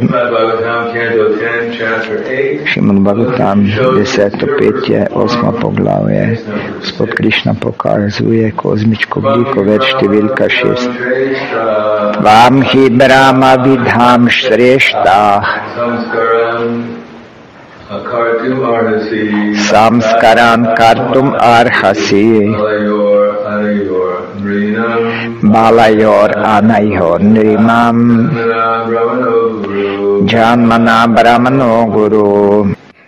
Šrimad Bhagavatam 10. petje, 8. poglavje. Gospod Krišna pokazuje kozmičko bliko, več številka 6. Vam hi Brahma vidham šreštah samskaran kartum arhasi balayor anayor nrimam janmana brahmano guru.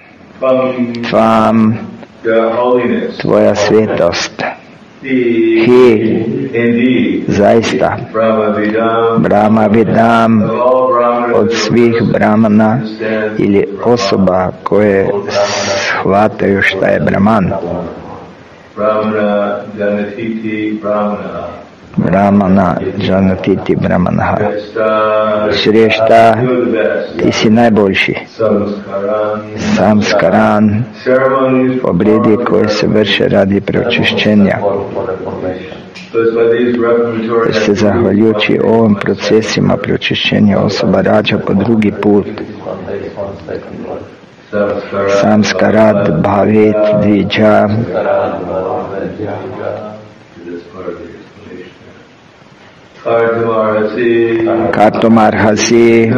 Tvam, tvoja svetost, hi, zaista, Brahma vidam, od svih brahmana ili osoba koje shvataju šta je Brahman. Brahmana Janatiti Brahmanaha. Shrešta, ti si najboljši. Samskaran, obredi koje se vrše radi pročišćenja. Jer se zahvaljujući ovim procesima pročišćenja osoba rađa po drugi put. Samskarat bhavet dvija. Kartomarhasi,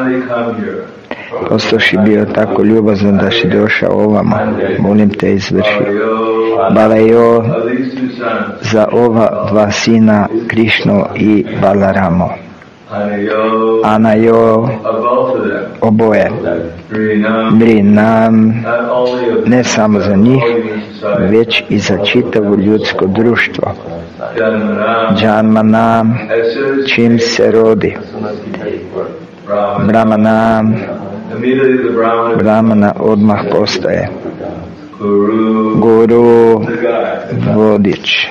postoši bio tako ljubazan da si došao ovamo, molim te izvrši. Balajo, za ova dva sina Krišnu i Balaramo. Anajo, oboje. Brinam, ne samo za njih, već i za čitavo ljudsko društvo. Janmana, čim se rodi. Brahmana, Brahmana odmah postaje. Guru, vodič.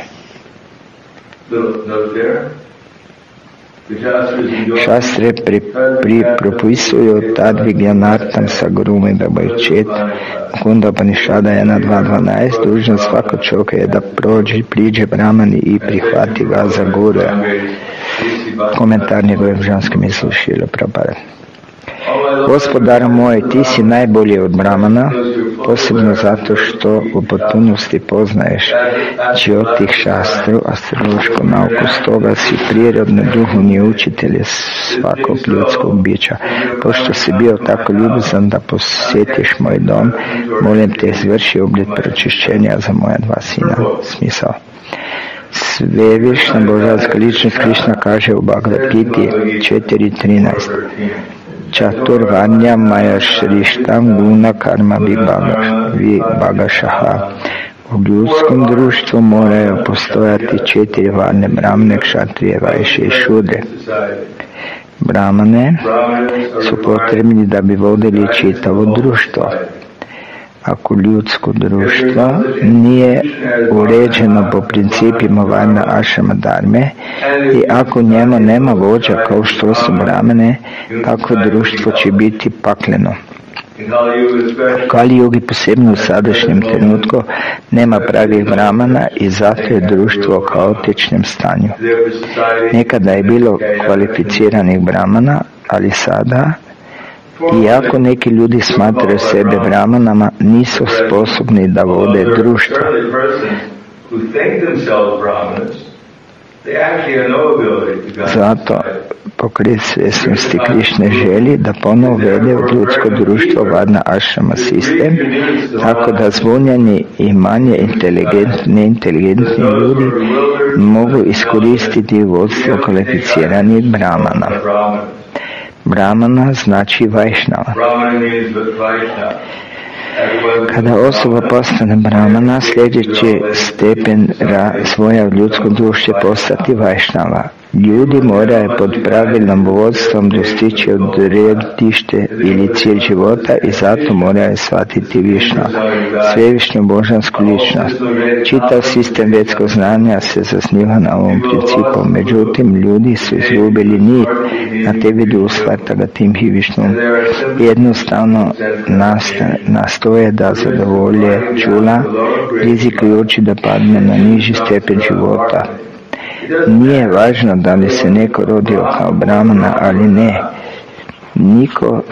Šastre propisuju tadvigyanartam sa gurumi babajčet. Kunda Panišada 1.2.12. Dužan svakog čovjeka je da priđe Brahmani i prihvati ga za guru. Komentar njegove bžanske misli Šrila Prabhupada. Gospodar moj, ti si najbolji od Brahmana, posebno zato što u potpunosti poznaješ Jyoti šastru, astrološku nauku, stoga si prirodno duhovni učitelj svakog ljudskog bića. Pošto si bio tako ljubazan da posjetiš moj dom, molim te izvrši obred pročišćenja za moja dva sina. Smisao. Svevišnja božanska ličnost Krišna kaže u Bhagavad Giti 4.13. Čaturvanja maja šrištam guna karma vibhagašaha. U ljudskom društvu moraju postojati 4 varne brahmane, kšatrije, vajše i šudre. Brahmane su potrebni da bi vodili čitavo društvo. Ako ljudsko društvo nije uređeno po principima varna ašrama dharme i ako njemu nema vođa kao što su brahmane, takvo društvo će biti pakleno. U Kali Yugi, posebno u sadašnjem trenutku, nema pravih brahmana i zato je društvo u kaotičnom stanju. Nekada je bilo kvalificiranih brahmana, ali sada, iako neki ljudi smatraju sebe brahmanama, nisu sposobni da vode društvo. Zato pokret svjesnosti Krišne želi da ponovo vede u ljudsko društvo varna ašrama sistem, tako da zbunjeni i manje inteligentni ljudi mogu iskoristiti vodstvo kvalificiranih brahmana. Brahmana znači Vajšnava. Kada osoba postane Brahmana, sljedeći stepen svoja u ljudskom društvu postati Vajšnava. Ljudi moraju pod pravilnom vodstvom dostići odredište ili cilj života i zato moraju shvatiti Višnu, svevišnju božansku ličnost. Čitav sistem vedskog znanja se zasniva na ovom principu, međutim ljudi su izgubili nit na te vidu shvata ga tim i Višnu. Jednostavno nastoje da zadovolje čula, rizikujući da padne na niži stepen života. Nije važno da li se neko rodio kao brahmana, ali Niko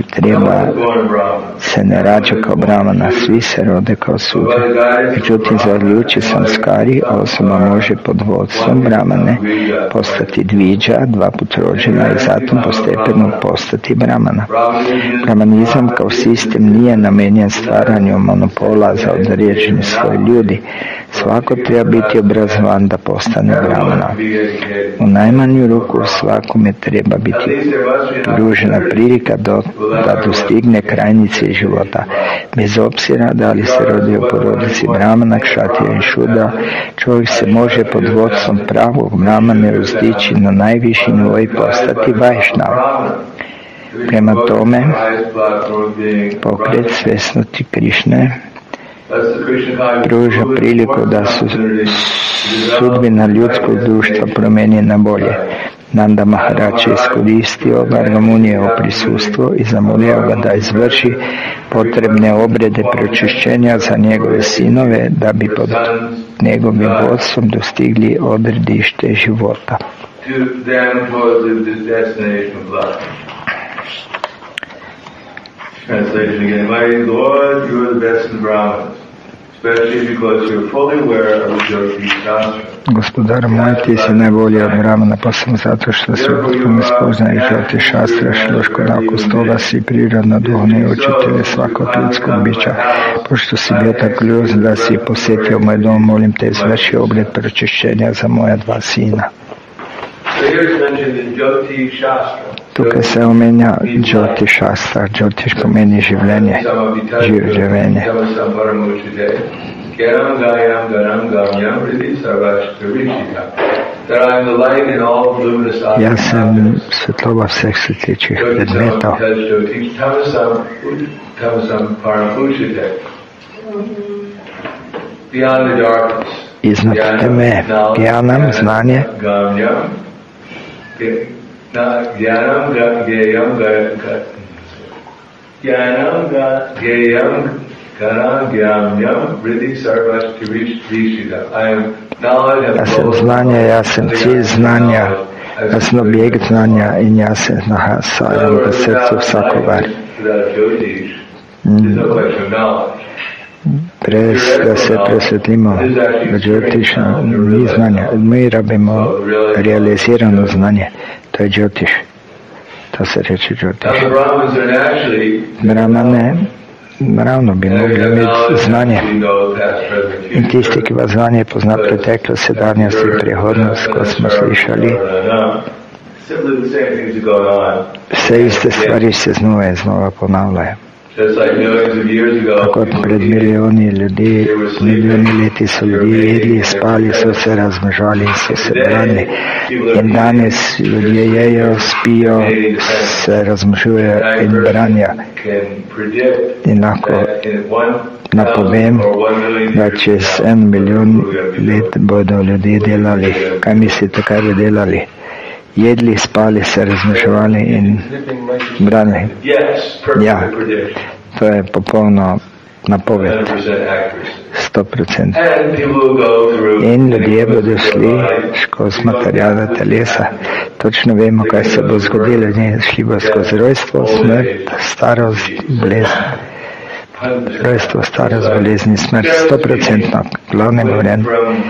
se ne rađa kao Brahmana, svi se rode kao Sudra. Međutim, zahvaljujući samskari, osoba može pod vodstvom Brahmane postati dviđa, 2 put rođena i zatim postepeno postati Brahmana. Brahmanizam kao sistem nije namenjen stvaranju monopola za određeni svoj ljudi. Svako treba biti obrazovan da postane Brahmana. U najmanju ruku svakome treba biti pružena prilika da dostigne krajnji cilj života. Bez obzira da li se rodi u porodici Brahmana, Kšatrija i Šudra, čovjek se može pod vodstvom pravog Brahmane uzdići na najviši nivo i postati Vajšnav. Prema tome, pokret svjesnosti Krišne pruža priliku da su sudbina ljudskog društva promijeni na bolje. Nanda Maharaj je iskoristio Gargamunijevo prisustvo i zamolio ga da izvrši potrebne obrede pročišćenja za njegove sinove da bi pod njegovim vodstvom dostigli odredište života. Translation again. My Lord, you are the best in Brahmanas, especially because you are fully aware of the Jyoti Shastra. Gospodar moj, ti si najbolji od Brahmana, posebno zato što si potpuno spoznaje Jyoti Šastra, Šloško nakon toga si prirodno duhovni učitelj svakog ljudskog bića. Pošto si bio tako ljubazan da si posjetio moj dom, molim te izvrši obred pročišćenja za moja 2 sina. Tukaj se omenja Jyoti Šastra. Jyotiš pomeni življenje, življenje. Ja sam svetlova vseh svetličih predmetov. Iznad teme Gyanam, znanje, ja sam znanje, ja sam cilj znanja, ja sam objekt znanja in ja se nahajam v srcu vsakogar. Brez da se presvetlimo v Jyotiš, ni znanja. Mi rabimo realizirano znanje. To je Jyotiš. To se reče Jyotiš. Brahmane naravno bi mogli imeti znanje. In tisti, ki ima znanje, pozna preteklost, sedanjost in prihodnost, kot smo slišali. Vse iste stvari se znova in znova ponavljajo. Tako pred milijoni leti so ljudje jedli, spali, so se razmnožali in so se branili. In danes ljudje jejo, spijo, se razmnožujejo in branijo. In lahko napovem, da čez 1 milijon let bodo ljudje delali. Kaj mislite, kaj bi delali? Jedli, spali, se razmnoževali in branili. Ja, to je popolno napoved, 100%. In ljudje bodo šli skozi materijala telesa. Točno vemo, kaj se bo zgodilo. Šli bo skozi rojstvo, smrt, starost, bolezen. Rojstvo, starost, bolezen, smrt, 100%. Glavne govoren.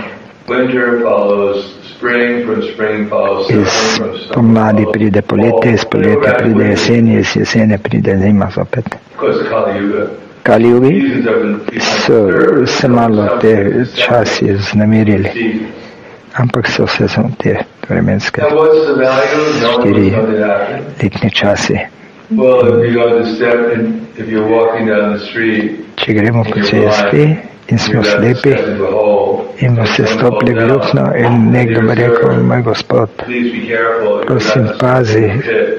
Iz pomladi pride poletje, iz poletja pride jesen, iz jesene pride zima zopet. Kali Yugi so se malo te časi znamirili, ampak so vse te vremenske 4-letni časi. Če gremo po cesti in smo slepi in bo se stopili v luknjo in nekdo bi rekel, moj gospod, prosim pazi,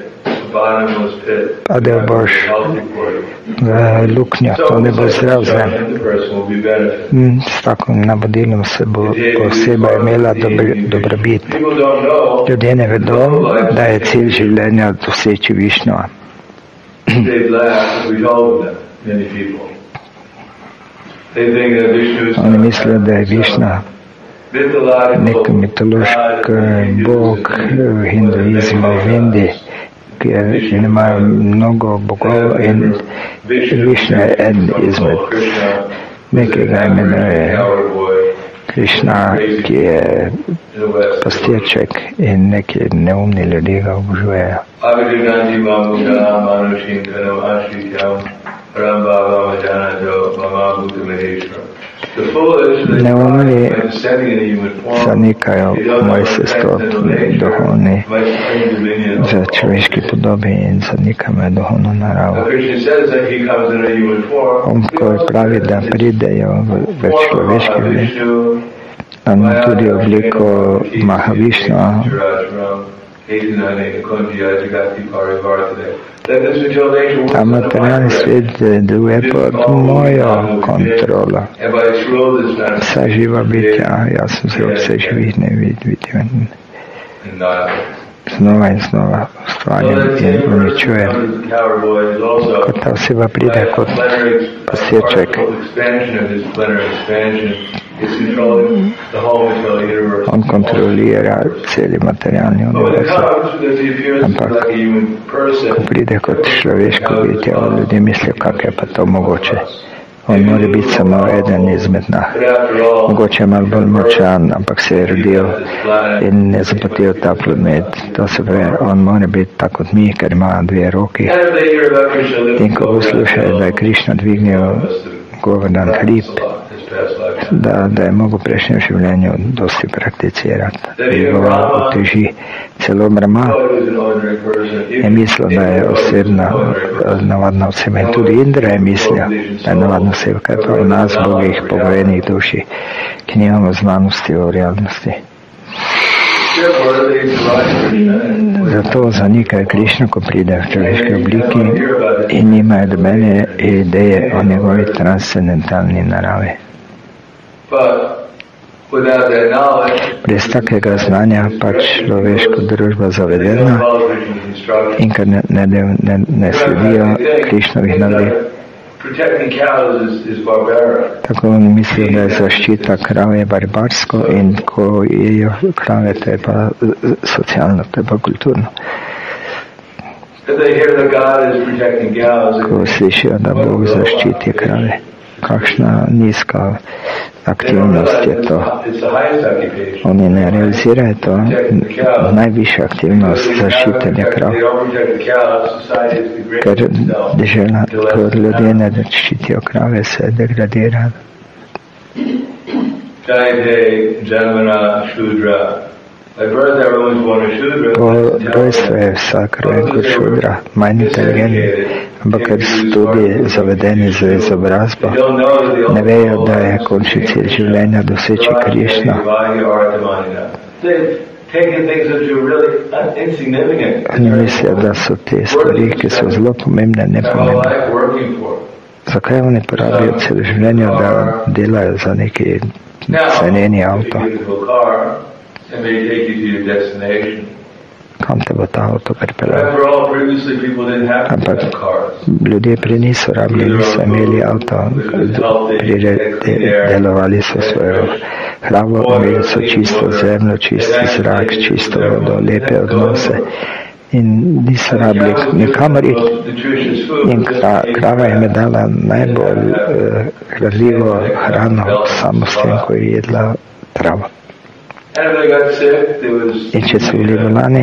padel boš v luknjo, to ne bo zdrav zem. S takim navodilom se bo oseba imela dobrobit. Ljudje ne vedo, da je cilj življenja doseči Višnua. Oni mislijo, da je Višna nek mitološki bog v hinduizmu, v Indiji. kjer imajo mnogo bogov in Višnu je eden izmed nekega imenuje Krišna, ki je pastirček in neki neumni ljudje ga obožujejo. Neumni zanikajo moj sestot duhovni v človeški podobi in zanikajo duhovno naravo. On pravi, da pridejo v človeški oblik, on tudi obliko Mahavišnu. Ta materialni svet deluje pod mojo kontrolo. Vsa živa bitja, jaz sem se vse živih ne vidim. Znova in znova ustvarjam in uničujem. Ko ta oseba pride kot pastirček, on kontrolira celi materialni univerzum. Ampak ko pride kot človeško bitje, ljudje mislijo, kako je pa to mogoče. On mora biti samo eden izmed nas. Mogoče je malo bolj močan, ampak se je rodil in je zapotil ta planet. To se pravi, on mora biti tako kot mi, ker ima dve roki. In ko poslušajo, da je Krišna dvignil govorden hrib, da je mogel v prejšnjem življenju dosti prakticirati, da ga oteži. Celo Brahma je mislil, da je osebna, navadna oseba. In tudi Indra je mislil, da je navadna oseba, kaj pa v nas, bogih, pogojenih duši, ki nimamo znanosti o realnosti. Zato zanikajo Krišno, ko pride v človeški obliki in nimajo dobene ideje o njegovi transcendentalni naravi. Brez takega znanja pač človeška družba zavedena in ker ne sledijo Krišnovih naredb. Tako oni mislijo, da je zaščita krav je barbarsko in ko jejo krave, to je pa socialno, to je pa kulturno. Ko slišijo, da Bog zaščiti krave, kakšna nizka aktivnost je to. Oni ne realizirajo to, najvišja aktivnost zaščitenja krav. Ker dežela, ko ljudje ne ščitijo krave, se degradira. Po rojstvu je vsak rojen kot šudra, manj inteligentni, ampak ker so tudi zavedeni za izobrazbo, ne vejo, da je končni cilj življenja doseči Krišno. Oni mislijo, da so te stvari, ki so zelo pomembne, nepomembne. Zakaj oni porabijo celo življenje, da delajo za neki ceneni avto? Kam te bo ta avto pripeljal? Ampak ljudje prej niso rabili, niso imeli avto, delovali so svojo hravo, imeli so čisto zemljo, čisto zrak, čisto vodo, lepe odnose in niso rabili nikamor iti. In krava jim je dala najbolj hranljivo hrano samo s tem, ko je jedla travo. In če so bili bolani,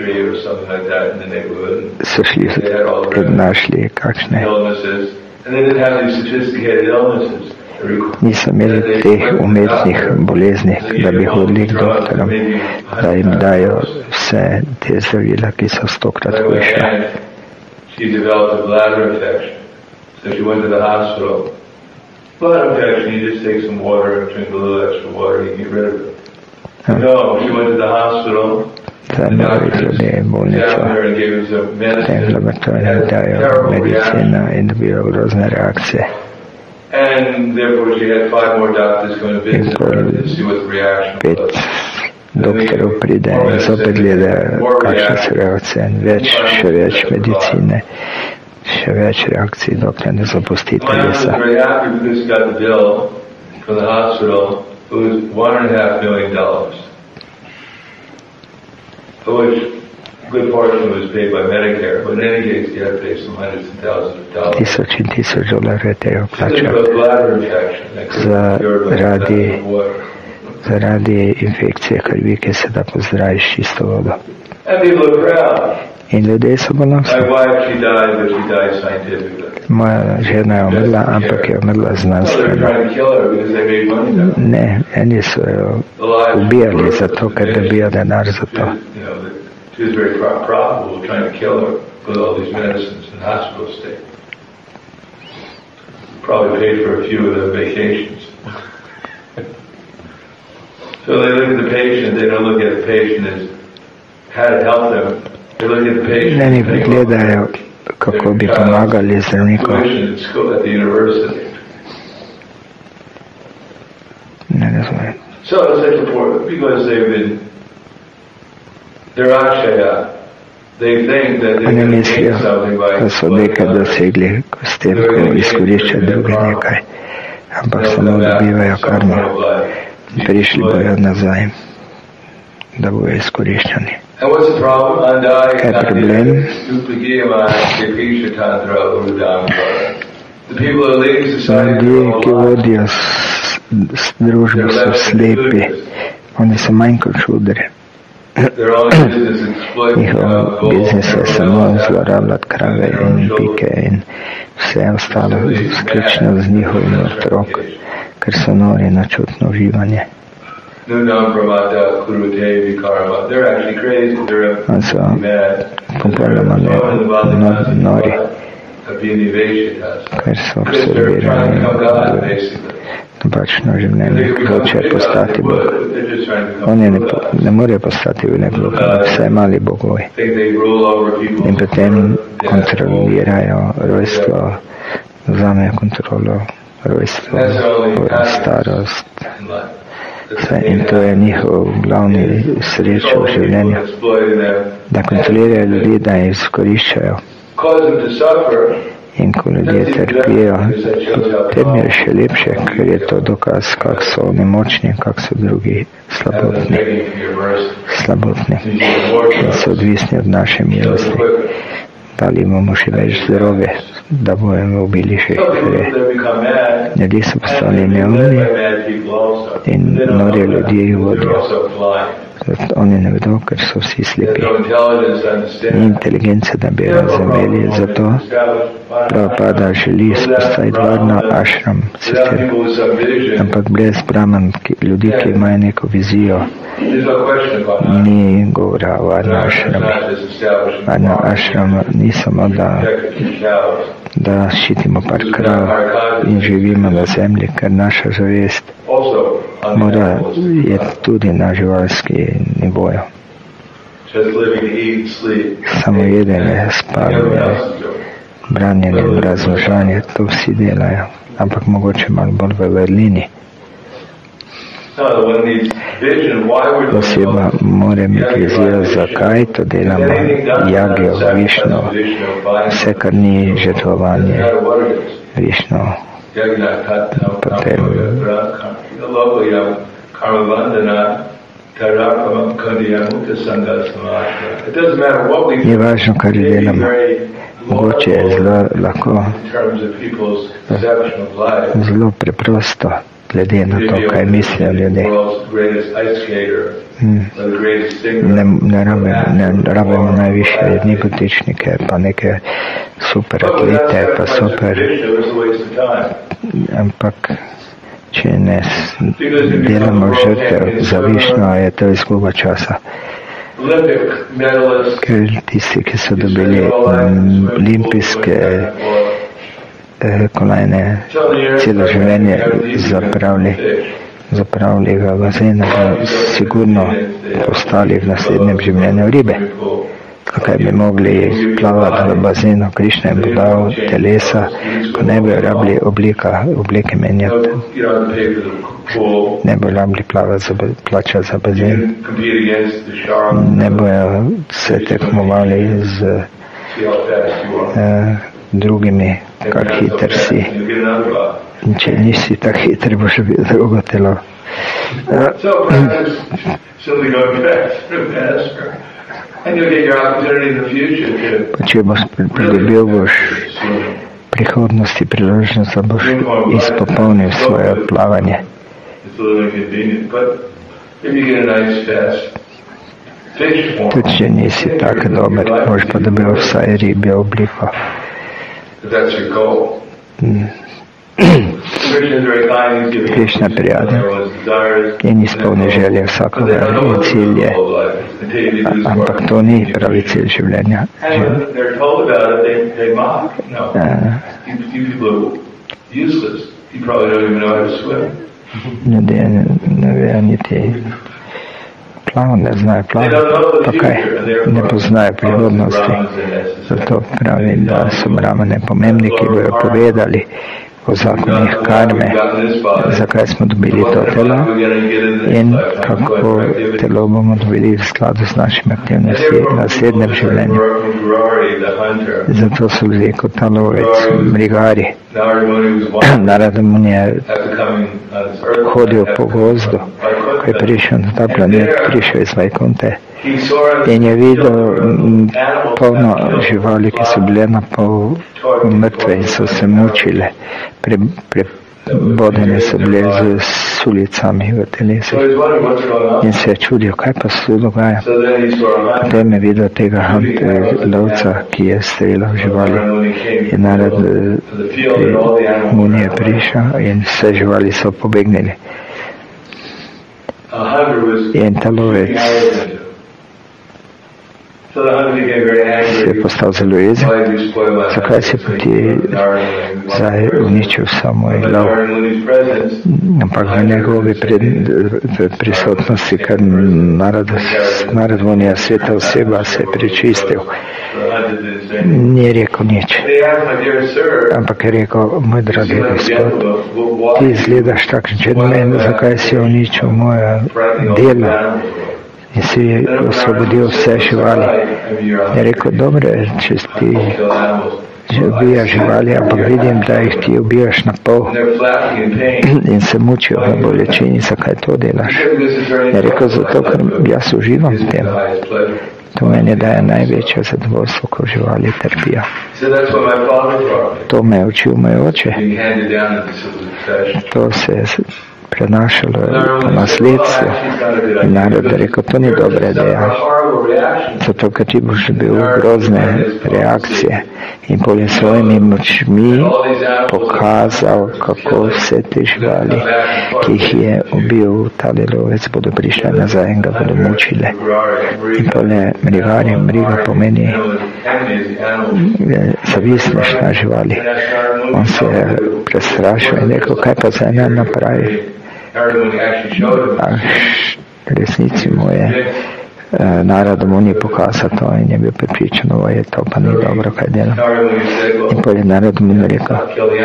so šli našli kakšne. Niso imeli teh umetnih bolezni, da bi hodili k doktorom, da jim dajo vse te zdravila, ki so 100-krat hujše. Zanimali ljudje bolnico, tem laboratorijem dajo medicino in dobijo grozne reakcije. In ko 5 doktorov pride in zopet gledajo, kakšne so reakcije, še več medicine, še več reakcij, dokler ne zapusti telesa. good portion was paid by Medicare, but in any case, you had to pay some hundreds of thousands of dollars. $1000 je treba It's plaćati a bladder infection that could be cured by nothing but water. zaradi infekcije krvike se da pozdraviš čisto vodo. And people are proud. In ljudje so ponosni. My wife, she died, but she died scientifically. Moja žena je umrla, ampak je umrla They were znanstveno. trying to kill her because they made money out of it. Ne, eni so jo ubijali zato, ker dobijo denar za to. She was very profitable trying to kill her with all these medicines and hospital stay. Probably paid for a few of the vacations. So they look at the patient, they don't look at the patient as how to help them. They look at the patient. Eni gledajo, kako bi pomagali zdravniku. Tuition at school, at the university. Ne razumem. So it's such important because they're akshaya. They think that they Oni can mislijo, gain something by da so nekaj dosegli s tem, ko izkorišča druge nekaj, ampak samo dobivajo karmo. Prišli bojo nazaj, da bojo izkoriščani. And what's the problem? Kaj je problem? The people who are leading society Ljudje, ki vodijo družbo, so slepi. Oni so manj kot čudri. Njihov biznis je samo zlorabljati krave in pike in vse ostalo, sključno z njihovim otrok, ker so nori na čutno uživanje. On so popolnoma nori, ker so absorbirani napačno življenje, hoče postati Bog. Oni ne morejo postati velik Bog, ampak vse mali bogovi. In potem kontrolirajo rojstvo, vzamejo kontrolo rojstvo, starost. In to je njihov glavni sreča v življenju, da kontrolirajo ljudi, da jih izkoriščajo. In ko ljudje trpijo, potem je še lepše, ker je to dokaz, kak so oni močni, kak so drugi slabotni in so odvisni od naše milosti. Dali bomo še več zdrove, da bomo ubili še ljudje so postali neumni in nori ljudje jih vodijo. Oni ne vedo, ker so vsi slepi. Ni inteligence, da bi razumeli, zato Prabhupada želi spostaviti varno ašram sicer, ampak brez brahman, ljudi, ki imajo neko vizijo, ni govora o varno ašram. Varno ašram ni samo, da ščitimo par krav in živimo na zemlji, ker naša zavest mora je tudi na živalski nivoju. Samo jedenje, spavanje, branjenje in razložanje, to vsi delajo, ampak mogoče malo bolj v vrlini. Oseba mora imeti vizijo, zakaj to delamo, jagjo, Višnu, vse, kar ni žrtvovanje, Višnu, potem ni važno, kar delamo. Mogoče je zelo lahko, zelo preprosto, glede na to, kaj mislijo ljudje. Ne rabimo najvišje nibotičnike, pa neke super atlete, pa super, ampak če ne delamo žrtev za Višnu, je to izguba časa. Ker tisti, ki so dobili olimpijske kolajne, celo življenje zapravili v bazenu, da sigurno postali v naslednjem življenju ribe. Kaj bi mogli plavati v bazenu, Krišna jim bo dal telesa, ko ne bi rabili obleke menjati. Ne bo rabili plačati za bazen. Ne bojo se tekmovali z drugimi, kak hiter si. In če nisi tak hiter, boš bil drugo telo. Pa če boš pridobil boš prihodnosti priložnost, da boš izpopolnil svoje plavanje. Tudi če nisi tako dober, boš pa dobil vsaj ribjo obliko. Krišna prijaden in izpolni želje vsakogar in cilje, ampak to ni pravi cilj življenja. Ljudje ne vejo niti ne znajo plavati, pa kaj, ne poznajo prihodnosti. Zato pravim, da so brahmane pomembni, ki bojo povedali o zakonih karme, zakaj smo dobili to telo in kako telo bomo dobili v skladu s našimi aktivnosti v naslednjem življenju. Zato so ljudje kot ta lovec, mrigari. Narada Muni je hodil po gozdu, ko je prišel na ta planet, prišel iz Vajkunte in je videl polno živali, ki so bile na pol mrtve in so se mučile. Prebodene so bile z sulicami v telesu in se je čudil, kaj pa se tu dogaja. Potem je videl tega lovca, ki je streljal živali in narod Muni je prišel in vse živali so pobegnili. In ta lovec se je postal zelo jezen. Zakaj si pa ti zdaj uničil samo lov? Ampak v njegovi prisotnosti, ker narod Munija, sveta oseba, se je prečistil. Ni rekel nič. Ampak je rekel, moj dragi gospod, ti izgledaš takšen čedmen, zakaj si uničil moje delo? In si osvobodil vse živali. Je rekel, dobro, če ti ubijaš živali, ampak vidim, da jih ti ubijaš na pol in se mučijo v bolečini, zakaj to delaš? Je rekel, zato, ker jaz uživam v tem. To meni daje največje zadovoljstvo, ko živali trpijo. To me je učil moj oče. To se je prenašalo po nasledstvu. In narod je rekel, to ni dobra ideja. Zato, ker ti boš dobil grozne reakcije in polje svojimi močmi pokazal, kako vse te živali, ki jih je ubil tale lovec, bodo prišle nazaj in ga bodo mučile. In polje mrigari, mriga pomeni zavisneš na živali. On se je prestrašil in rekel, kaj pa za ena napravi? Resnici mu je Narada Muni pokazal to in je bil pripričan, je to pa ni dobro, kaj delam. In potem je Narada Muni rekel,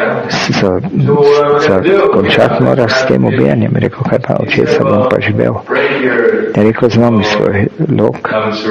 za končati moraš s tem ubijanjem. Rekel, kaj pa, od česa bom pa živel? Je rekel, zlomi svoj lok,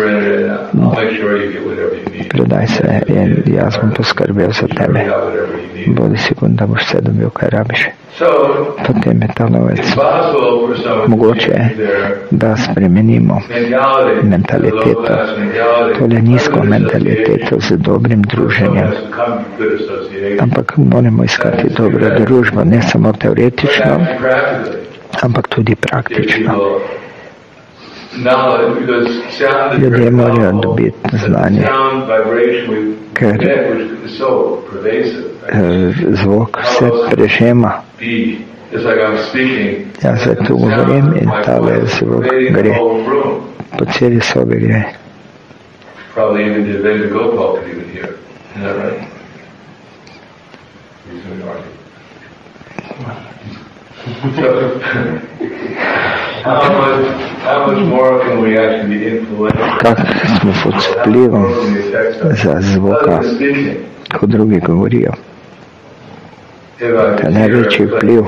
predaj se in jaz bom poskrbel za tebe. Bodi sigurno, da boš vse dobil, kaj rabiš. Potem je ta lovec. Mogoče je, da spremenimo mentaliteto, tole nizko mentaliteto z dobrim druženjem. Ampak moramo iskati dobro družbo, ne samo teoretično, ampak tudi praktično. Ljudje morajo dobiti znanje, ker zvok vse prežema. Jaz zdaj tu govorim in tale zvok gre, po celi sobi gre. Kak smo pod vplivom za zvoka, ko drugi govorijo? Ta največji vpliv.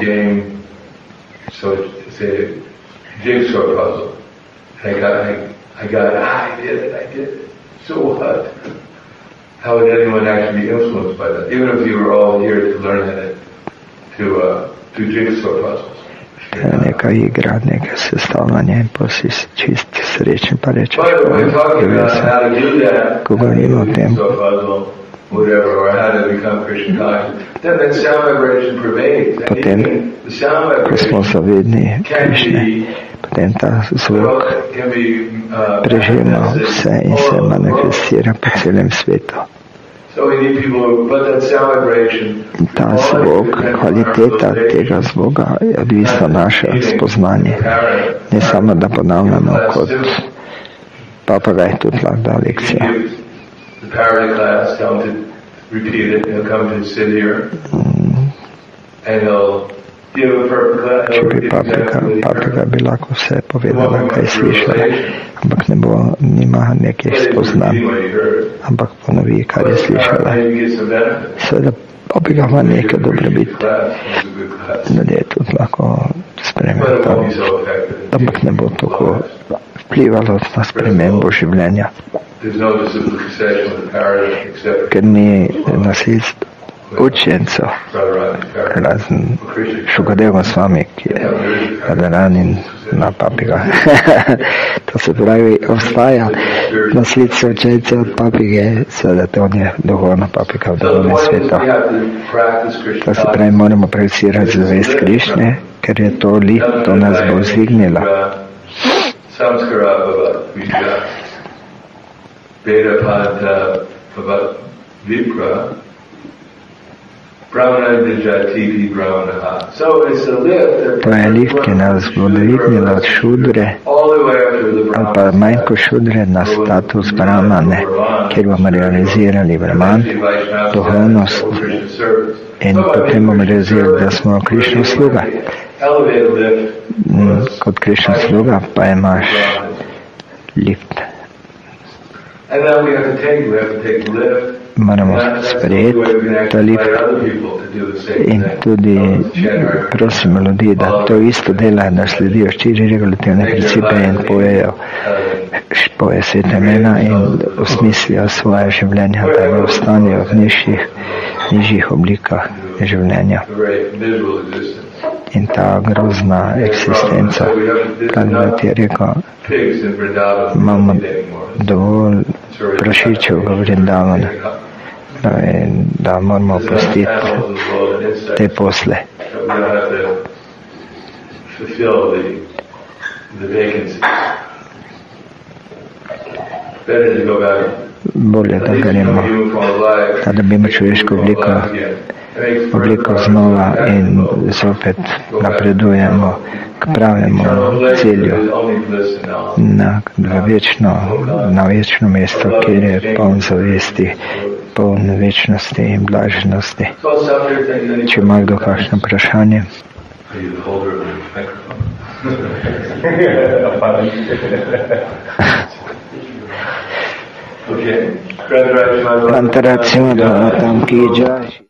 How would anyone actually be influenced by that? Even if you were all here to learn it, to do jigsaw puzzles. neka igra, neka sestavljanje in pa si čist srečen pa rečeš, But when talking about how to do that, ko govorimo o tem, whatever, or how to become Krishna conscious, then that sound vibration pervades. potem, The sound ko smo vibration zavedni Krišne, potem ta zvok can be prežema vse in se manifestira po celem svetu. So we need people, but that sound vibration, Ta zvok, kvaliteta tega zvoka je odvisna naše spoznanje. Ne samo, da ponavljamo kot papagaj, tudi lahko da lekcija. the parody class, tell him to repeat it, he'll come to sit here, and he'll give a perfect class. Če bi papiga bi lahko vse povedala, kaj slišala, ampak ne bo, nima nekih spoznanj, ampak ponovi, kar je slišala. Seveda papiga ima nekaj dobrobit, ljudje tudi lahko spremljajo to, ampak ne bo tako vplivalo na spremembo življenja, ker ni nasilstvo učencev, razen Šukadeva Swami, ki je ranin na papiga. To se pravi, obstaja nasilstvo učencev od papige, seveda to je duhovna papiga v duhovnem svetu. To se pravi, moramo prakticirati zavest Krišne, ker je to lit, to nas bo vzdignilo. To je lift, ki nas bo dvignila od šudre, ali pa manj kot šudre, na status brahmane, kjer bomo realizirali brahman, duhovnost, in potem bomo realizirali, da smo Krišna sluga. Kot Krišna sluga pa imaš lift. Moramo sprejeti ta lift in tudi prosimo ljudi, da to isto delajo, da sledijo štiri regulativne principe in poje sveta imena in osmislijo svoje življenje, da ne ostanejo v nižjih oblikah življenja. In ta grozna eksistenca, kar ti je rekel, imamo dovolj prašičev v Vrindavanu, da moramo opustiti te posle. Bolje, da gremo, da dobimo človeško obliko znova in zopet napredujemo k pravemu cilju na večno mesto, kjer je poln zavesti, poln večnosti in blaženosti. Če ima kdo kakšno vprašanje? Antaracija, da tam ki je